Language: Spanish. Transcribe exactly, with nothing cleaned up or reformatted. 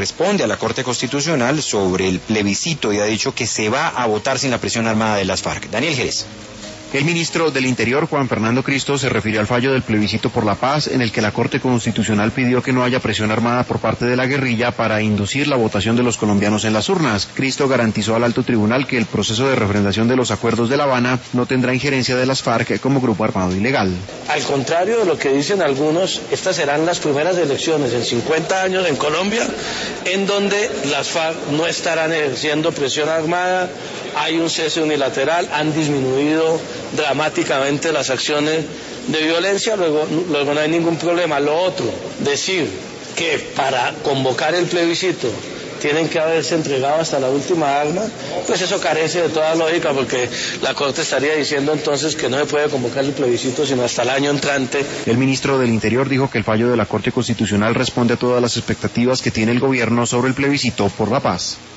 responde a la Corte Constitucional sobre el plebiscito y ha dicho que se va a votar sin la presión armada de las FARC. Daniel Jerez. El ministro del Interior, Juan Fernando Cristo, se refirió al fallo del plebiscito por la paz, en el que la Corte Constitucional pidió que no haya presión armada por parte de la guerrilla para inducir la votación de los colombianos en las urnas. Cristo garantizó al alto tribunal que el proceso de refrendación de los acuerdos de La Habana no tendrá injerencia de las FARC como grupo armado ilegal. Al contrario de lo que dicen algunos, estas serán las primeras elecciones en cincuenta años en Colombia en donde las FARC no estarán ejerciendo presión armada, hay un cese unilateral, han disminuido dramáticamente las acciones de violencia, luego, luego no hay ningún problema. Lo otro, decir que para convocar el plebiscito tienen que haberse entregado hasta la última arma, pues eso carece de toda lógica, porque la Corte estaría diciendo entonces que no se puede convocar el plebiscito sino hasta el año entrante. El ministro del Interior dijo que el fallo de la Corte Constitucional responde a todas las expectativas que tiene el gobierno sobre el plebiscito por la paz.